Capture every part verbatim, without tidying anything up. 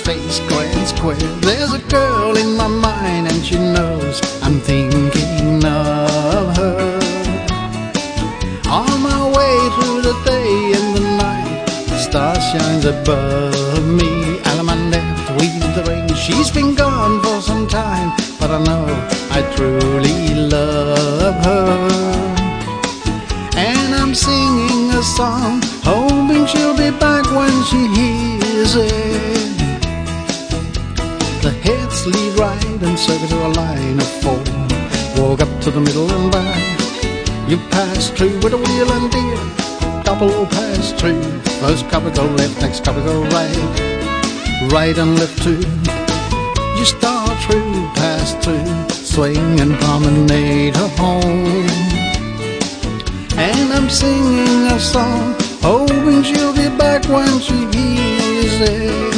face, grand square. There's a girl in my mind and she knows I'm thinking of her. On my way through the day and the night, the star shines above me. And I'm left with the rain. She's been gone for some time, but I know I truly love her. And I'm singing a song, hoping she'll be back when she hears it. The heads lead right and circle to a line of four. Walk up to the middle and back. You pass through with a wheel and deer. Double pass through. First couple go left, next couple go right. Right and left too. You start through, pass through, swing and promenade her home. And I'm singing a song, hoping she'll be back when she hears it.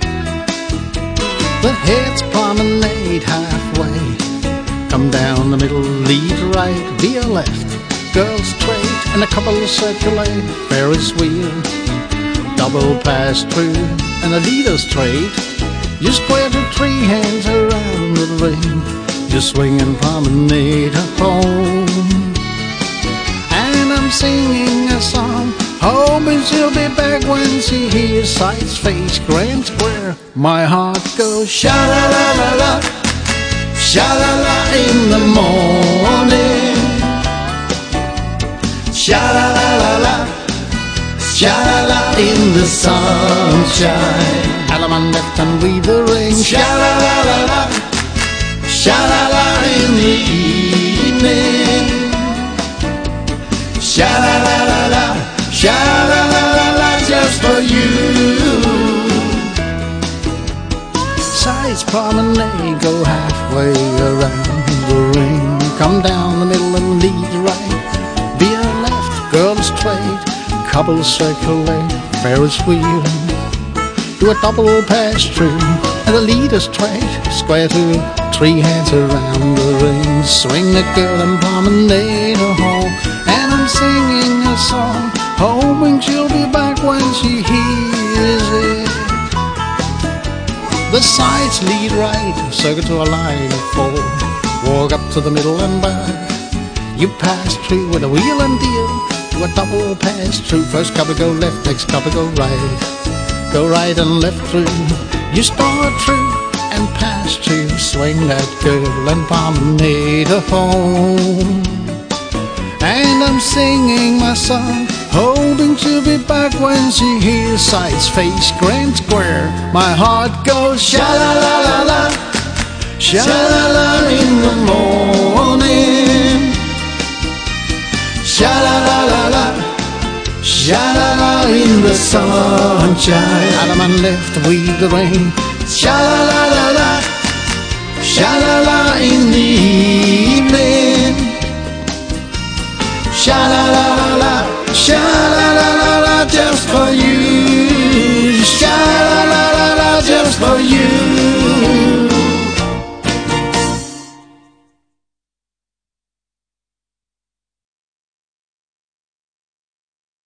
The heads promenade halfway. Come down the middle, lead right, veer left. Girls straight and a couple circulate. Ferris wheel, double pass through, and a leader straight. You square to three hands around the ring. You swing and promenade her home. And I'm singing a song, hoping she'll be back when she hears sights, face, grand square. My heart goes sha-la-la-la-la, sha-la-la in the morning. Sha-la-la-la-la, sha-la-la in the sunshine. Alaman left and with the rain. Sha-la-la-la-la, sha-la-la in the evening. Sha-la-la-la-la, sha-la-la-la-la just for you. Sides promenade, go halfway around the ring. Come down the middle and lead right. Veer left, girl straight, couple circulate, Ferris wheel. Do a double pass through, and the leader straight, square two, three hands around the ring. Swing the girl and promenade her home. And I'm singing a song, hoping she'll be back when she hears it. The sides lead right, circle to a line of four. Walk up to the middle and back. You pass through with a wheel and deal. Do a double pass through. First couple go left, next couple go right. Go right and left through. You start through and pass through. Swing that girl and promenade her home. And I'm singing my song, hoping she'll be back when she hears sights, face, grand square. My heart goes sha-la-la-la-la, sha-la-la in the morning. Sha-la-la-la-la, sha-la-la in the sunshine. Alaman left with the rain. Sha-la-la.